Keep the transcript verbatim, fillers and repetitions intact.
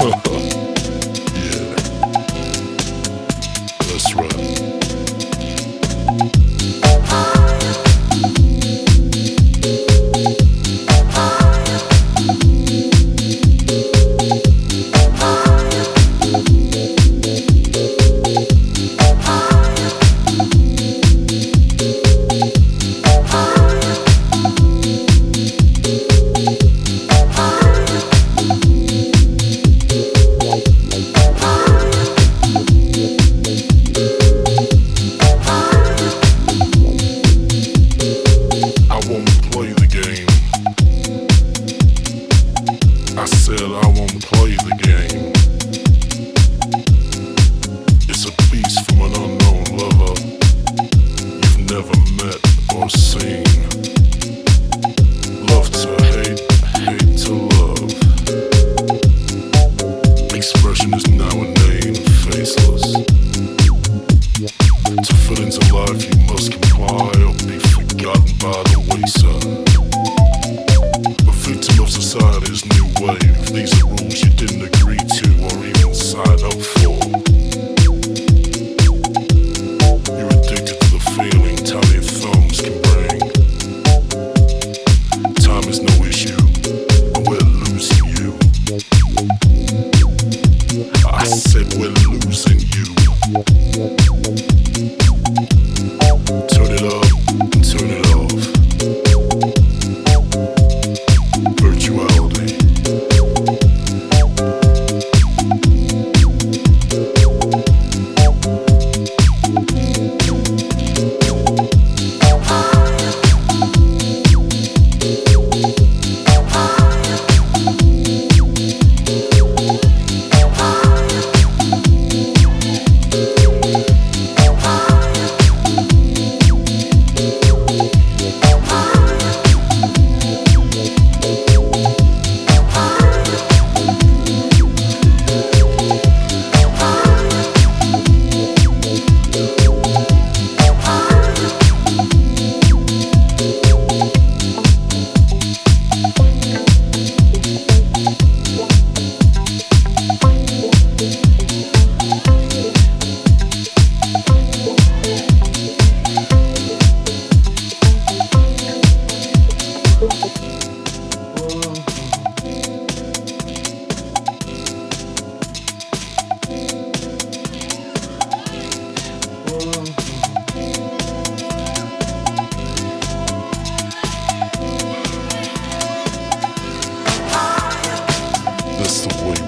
Yeah, that's right. I won't play the game. I said I won't play the game. It's a piece from an unknown lover you've never met or seen. Love to hate, hate to love. Expression is now a name, faceless. To fit into life you must comply or be forgotten by the wayside. A victim of society's new wave. These are rules you didn't agree to or even sign up for. You're addicted to the feeling tiny thumbs can bring. Time is no issue, but we're losing you. I said we're losing you. Turn it up and turn it off. Virtuality. That's the way